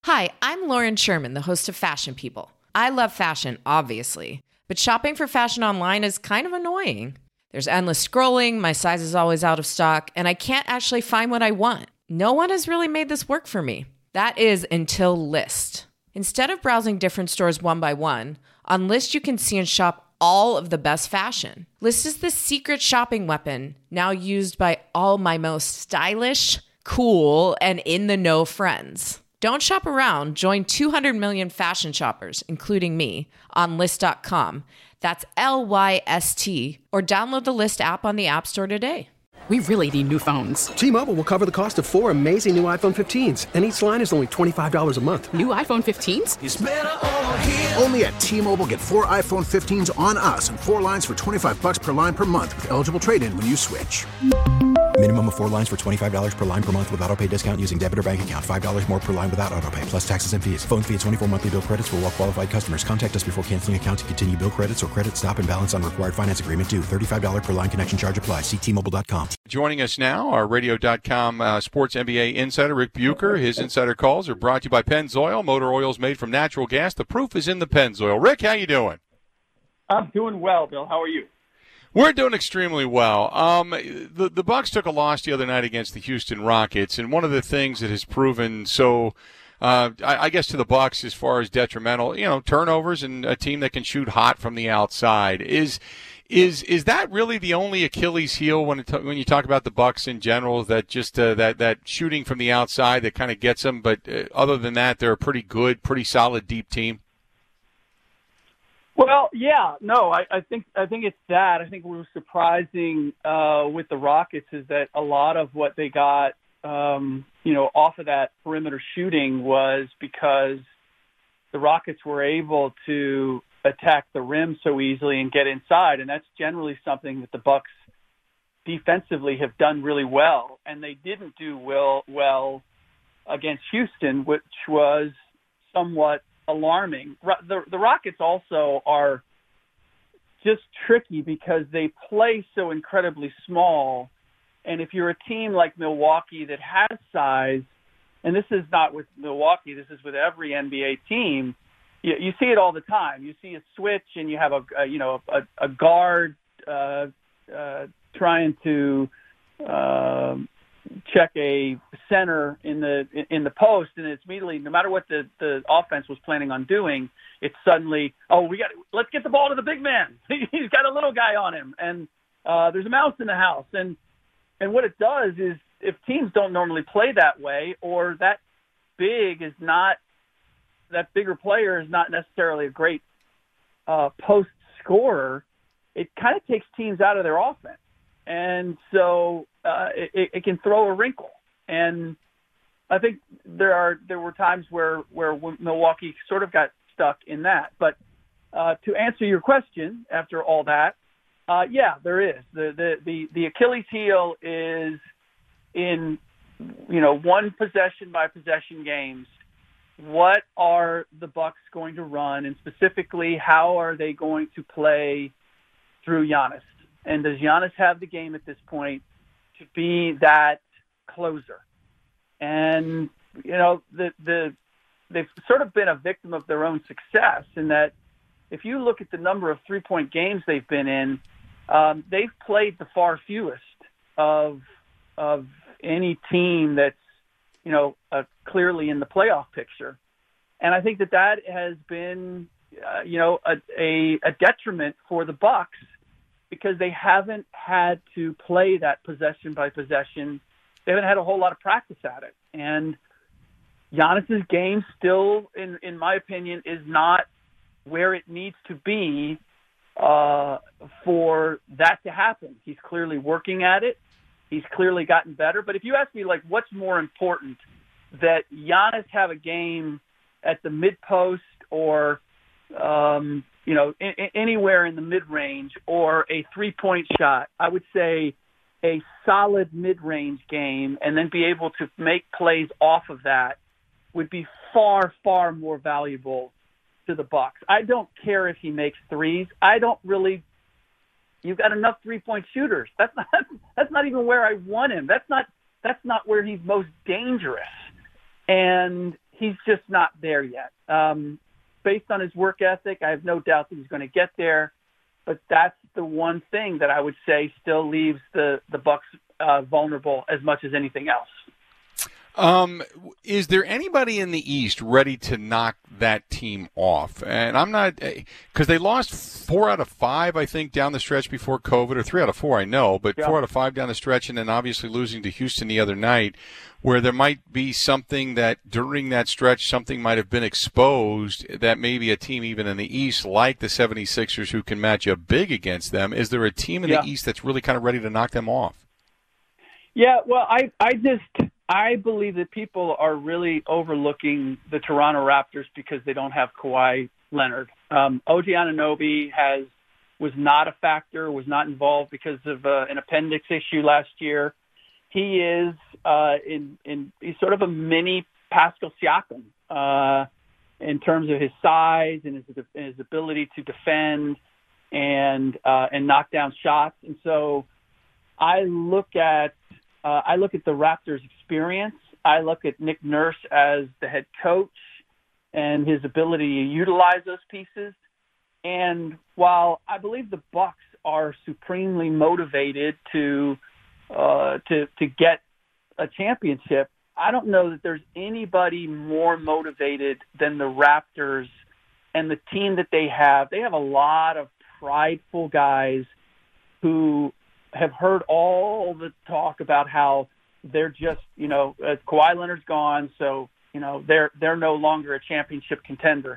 Hi, I'm Lauren Sherman, the host of Fashion People. I love fashion, obviously, but shopping for fashion online is kind of annoying. There's endless scrolling, my size is always out of stock, and I can't actually find what I want. No one has really made this work for me. That is until Lyst. Instead of browsing different stores one by one, on Lyst you can see and shop all of the best fashion. Lyst is the secret shopping weapon, now used by all my most stylish, cool, and in-the-know friends. Don't shop around. Join 200 million fashion shoppers, including me, on Lyst.com. That's Lyst, or download the Lyst app on the App Store today. We really need new phones. T-Mobile will cover the cost of 4 amazing new iPhone 15s, and each line is only $25 a month. New iPhone 15s? It's better over here. Only at T-Mobile, get 4 iPhone 15s on us and 4 lines for $25 per line per month with eligible trade-in when you switch. Minimum of 4 lines for $25 per line per month with autopay discount using debit or bank account. $5 more per line without autopay, plus taxes and fees. Phone fee at 24 monthly bill credits for well-qualified customers. Contact us before canceling account to continue bill credits or credit stop and balance on required finance agreement due. $35 per line connection charge applies. See T-Mobile.com. Joining us now, our Radio.com sports NBA insider, Rick Bucher. His insider calls are brought to you by Pennzoil. Motor oils made from natural gas. The proof is in the Pennzoil. Rick, how you doing? I'm doing well, Bill. How are you? We're doing extremely well. The Bucks took a loss the other night against the Houston Rockets, and one of the things that has proven so, I guess, to the Bucks as far as detrimental, turnovers and a team that can shoot hot from the outside. Is that really the only Achilles heel when you talk about the Bucks in general? That just that shooting from the outside that kind of gets them, but other than that, they're a pretty good, pretty solid, deep team. Well, yeah, no, I think it's that. I think what was surprising with the Rockets is that a lot of what they got, off of that perimeter shooting was because the Rockets were able to attack the rim so easily and get inside, and that's generally something that the Bucks defensively have done really well, and they didn't do well against Houston, which was somewhat alarming. The Rockets also are just tricky because they play so incredibly small, and if you're a team like Milwaukee that has size, and this is not with Milwaukee, this is with every NBA team, you see it all the time. You see a switch and you have a guard trying to check a center in the post, and it's immediately, no matter what the offense was planning on doing, it's suddenly, let's get the ball to the big man. He's got a little guy on him, and there's a mouse in the house. And what it does is, if teams don't normally play that way, or that bigger player is not necessarily a great post scorer, it kind of takes teams out of their offense. And so it can throw a wrinkle. And I think there were times where Milwaukee sort of got stuck in that. But to answer your question, after all that, yeah, there is. The Achilles heel is in one possession by possession games. What are the Bucks going to run, and specifically, how are they going to play through Giannis? And does Giannis have the game at this point to be that closer? And, they've sort of been a victim of their own success in that if you look at the number of three-point games they've been in, they've played the far fewest of any team that's, clearly in the playoff picture. And I think that has been, a detriment for the Bucks, because they haven't had to play that possession by possession. They haven't had a whole lot of practice at it. And Giannis's game still, in my opinion, is not where it needs to be for that to happen. He's clearly working at it. He's clearly gotten better. But if you ask me, what's more important, that Giannis have a game at the mid-post or anywhere in the mid-range, or a three-point shot, I would say a solid mid-range game, and then be able to make plays off of that would be far, far more valuable to the Bucks. I don't care if he makes threes. You've got enough three-point shooters. That's not even where I want him. That's not where he's most dangerous. And he's just not there yet. Based on his work ethic, I have no doubt that he's going to get there. But that's the one thing that I would say still leaves the Bucks vulnerable as much as anything else. Is there anybody in the East ready to knock that team off? And I'm not, because they lost 4 out of 5, I think, down the stretch before COVID, or 3 out of 4, I know, but 4 out of 5 down the stretch, and then obviously losing to Houston the other night, where there might be something that during that stretch, something might have been exposed that maybe a team even in the East, like the 76ers, who can match up big against them. Is there a team in the East that's really kind of ready to knock them off? Yeah, well, I believe that people are really overlooking the Toronto Raptors because they don't have Kawhi Leonard. OG Anunoby was not a factor, was not involved because of an appendix issue last year. He is he's sort of a mini Pascal Siakam in terms of his size and his ability to defend and knock down shots. And so I look at the Raptors' experience. I look at Nick Nurse as the head coach and his ability to utilize those pieces. And while I believe the Bucks are supremely motivated to get a championship, I don't know that there's anybody more motivated than the Raptors and the team that they have. They have a lot of prideful guys who have heard all the talk about how they're just, Kawhi Leonard's gone, so, they're no longer a championship contender.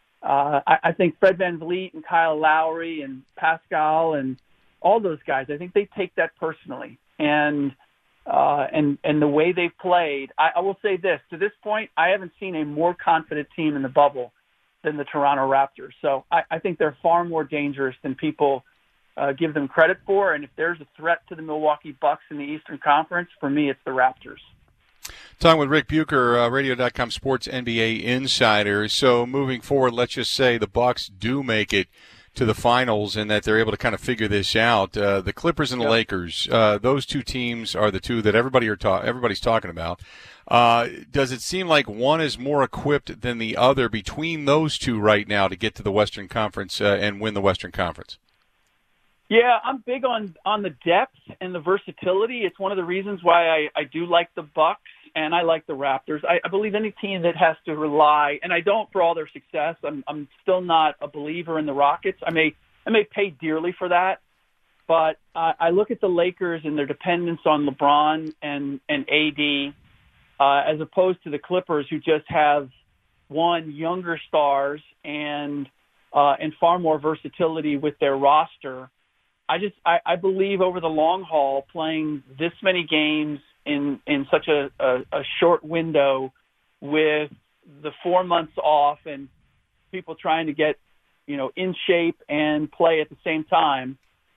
I think Fred VanVleet and Kyle Lowry and Pascal and all those guys, I think they take that personally. And the way they've played, I will say this, to this point, I haven't seen a more confident team in the bubble than the Toronto Raptors. So I think they're far more dangerous than people give them credit for. And if there's a threat to the Milwaukee Bucks in the Eastern Conference, for me, it's the Raptors. Talking with Rick Bucher, Radio.com Sports NBA Insider. So moving forward, let's just say the Bucks do make it to the finals and that they're able to kind of figure this out. The Clippers and the Lakers, those two teams are the two that everybody's talking about. Does it seem like one is more equipped than the other between those two right now to get to the Western Conference and win the Western Conference? Yeah, I'm big on the depth and the versatility. It's one of the reasons why I do like the Bucks and I like the Raptors. I believe any team that has to rely, and I don't for all their success. I'm still not a believer in the Rockets. I may pay dearly for that, but I look at the Lakers and their dependence on LeBron and AD, as opposed to the Clippers, who just have younger stars and far more versatility with their roster. I believe over the long haul, playing this many games in such a short window with the 4 months off and people trying to get, in shape and play at the same time.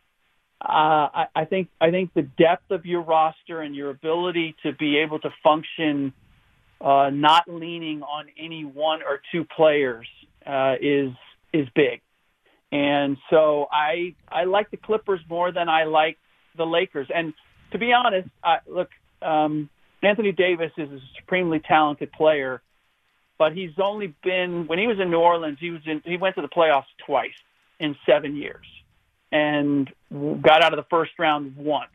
I think the depth of your roster and your ability to be able to function, not leaning on any one or two players, is big. And so I like the Clippers more than I like the Lakers. And to be honest, Anthony Davis is a supremely talented player, but he's only been, when he was in New Orleans, he went to the playoffs twice in 7 years and got out of the first round once.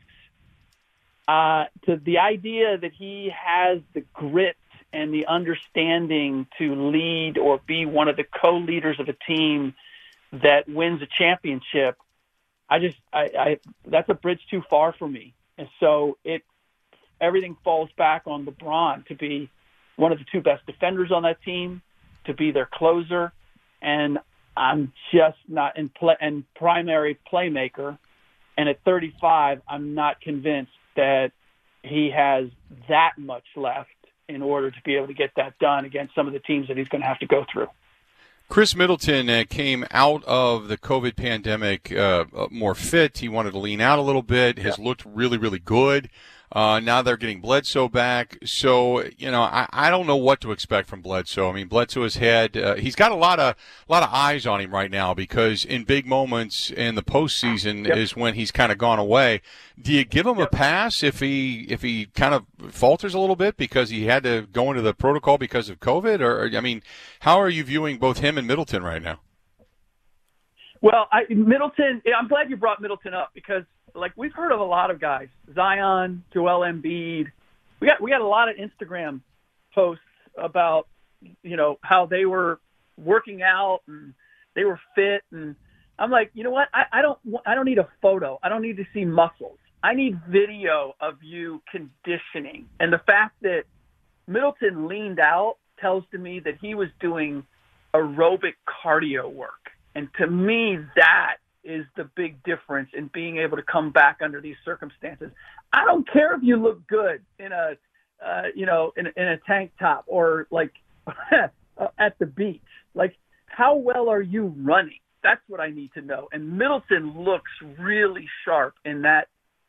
To the idea that he has the grit and the understanding to lead or be one of the co-leaders of a team that wins a championship, that's a bridge too far for me. And so everything falls back on LeBron to be one of the two best defenders on that team, to be their closer, and I'm just not in primary playmaker. And at 35, I'm not convinced that he has that much left in order to be able to get that done against some of the teams that he's going to have to go through. Chris Middleton came out of the COVID pandemic more fit. He wanted to lean out a little bit. Has looked really, really good. Now they're getting Bledsoe back. So, I don't know what to expect from Bledsoe. I mean, Bledsoe has had he's got a lot of eyes on him right now because in big moments in the postseason is when he's kind of gone away. Do you give him a pass if he kind of falters a little bit because he had to go into the protocol because of COVID? Or, I mean, how are you viewing both him and Middleton right now? Well, Middleton, I'm glad you brought Middleton up because, we've heard of a lot of guys, Zion, Joel Embiid. We got a lot of Instagram posts about, how they were working out and they were fit. And I'm like, you know what? I don't need a photo. I don't need to see muscles. I need video of you conditioning. And the fact that Middleton leaned out tells to me that he was doing aerobic cardio work. And to me, that is the big difference in being able to come back under these circumstances. I don't care if you look good in a tank top or at the beach. How well are you running? That's what I need to know. And Middleton looks really sharp in that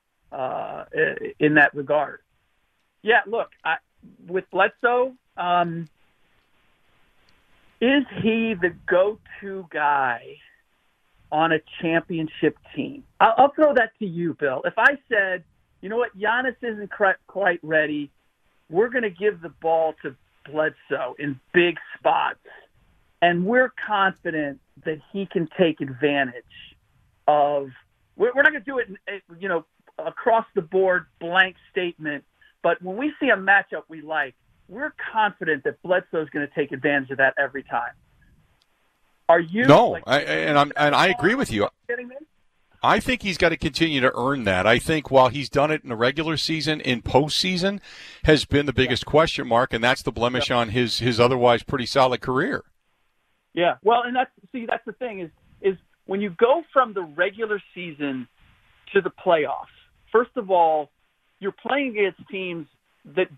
regard. Yeah, look, with Bledsoe, is he the go-to guy on a championship team? I'll throw that to you, Bill. If I said, you know what, Giannis isn't quite ready, we're going to give the ball to Bledsoe in big spots, and we're confident that he can take advantage of – we're not going to do it, across the board, blank statement, but when we see a matchup we like, we're confident that Bledsoe is going to take advantage of that every time. Are you? No, I agree with you. I think he's got to continue to earn that. I think while he's done it in the regular season, in postseason has been the biggest question mark, and that's the blemish on his otherwise pretty solid career. Yeah, well, and that's the thing is when you go from the regular season to the playoffs. First of all, you're playing against teams that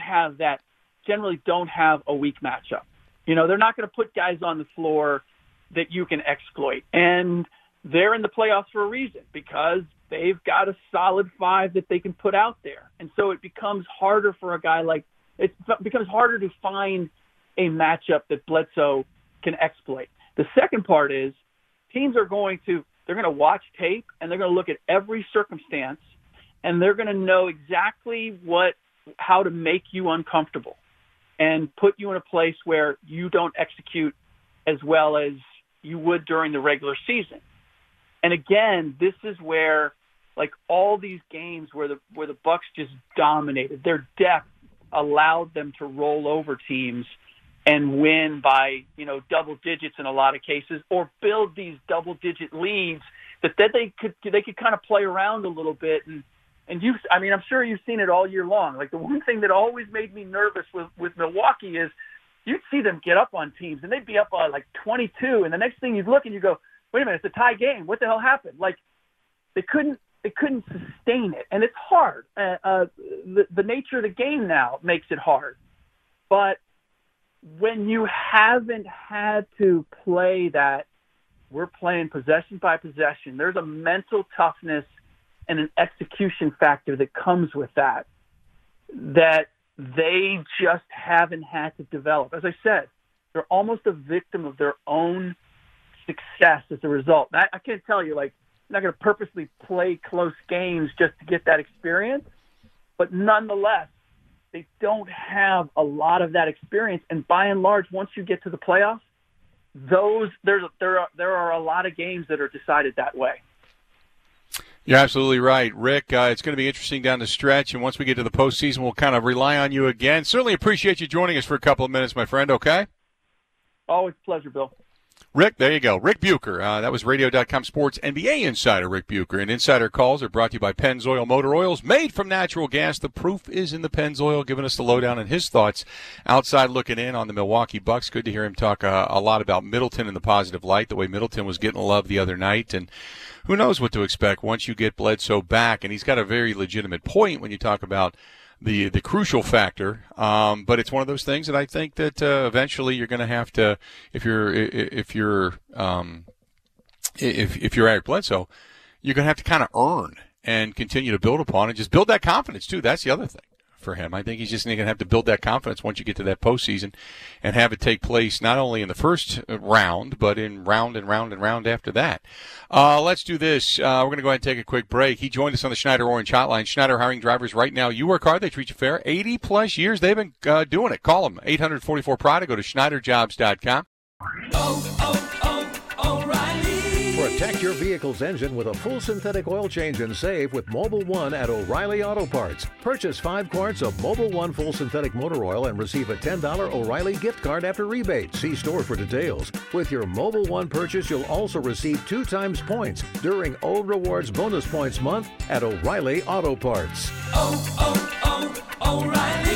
generally don't have a weak matchup. They're not going to put guys on the floor that you can exploit. And they're in the playoffs for a reason because they've got a solid five that they can put out there. And so it becomes harder for a guy it becomes harder to find a matchup that Bledsoe can exploit. The second part is teams are going to watch tape and they're going to look at every circumstance and they're going to know exactly how to make you uncomfortable and put you in a place where you don't execute as well as you would during the regular season. And again, this is where all these games where the Bucks just dominated, their depth allowed them to roll over teams and win by, double digits in a lot of cases, or build these double digit leads that they could kind of play around a little bit. And I'm sure you've seen it all year long. The one thing that always made me nervous with Milwaukee is you'd see them get up on teams and they'd be up by 22. And the next thing you'd look and you go, wait a minute, it's a tie game. What the hell happened? They couldn't sustain it. And it's hard. The nature of the game now makes it hard. But when you haven't had to play that, we're playing possession by possession, there's a mental toughness and an execution factor that comes with that they just haven't had to develop. As I said, they're almost a victim of their own success as a result. I can't tell you, I'm not going to purposely play close games just to get that experience, but nonetheless, they don't have a lot of that experience. And by and large, once you get to the playoffs, there are a lot of games that are decided that way. You're absolutely right, Rick. It's going to be interesting down the stretch, and once we get to the postseason, we'll kind of rely on you again. Certainly appreciate you joining us for a couple of minutes, my friend, okay? Always a pleasure, Bill. Rick, there you go. Rick Bucher. That was Radio.com Sports NBA insider Rick Bucher. And Insider Calls are brought to you by Pennzoil Motor Oils, made from natural gas. The proof is in the Pennzoil, giving us the lowdown and his thoughts outside looking in on the Milwaukee Bucks. Good to hear him talk a lot about Middleton in the positive light, the way Middleton was getting love the other night. And who knows what to expect once you get Bledsoe back. And he's got a very legitimate point when you talk about the crucial factor, but it's one of those things that I think that eventually you're going to have to, if you're Eric Bledsoe, you're going to have to kind of earn and continue to build upon it. Just build that confidence, too. That's the other thing for him. I think he's just going to have to build that confidence once you get to that postseason and have it take place not only in the first round, but in round and round and round after that. Let's do this. We're going to go ahead and take a quick break. He joined us on the Schneider Orange Hotline. Schneider hiring drivers right now. You work hard, they treat you fair. 80-plus years they've been doing it. Call them, 844-PRIDE. Go to SchneiderJobs.com. Protect your vehicle's engine with a full synthetic oil change and save with Mobil 1 at O'Reilly Auto Parts. Purchase 5 quarts of Mobil 1 full synthetic motor oil and receive a $10 O'Reilly gift card after rebate. See store for details. With your Mobil 1 purchase, you'll also receive 2 times points during O Rewards Bonus Points Month at O'Reilly Auto Parts. O'Reilly.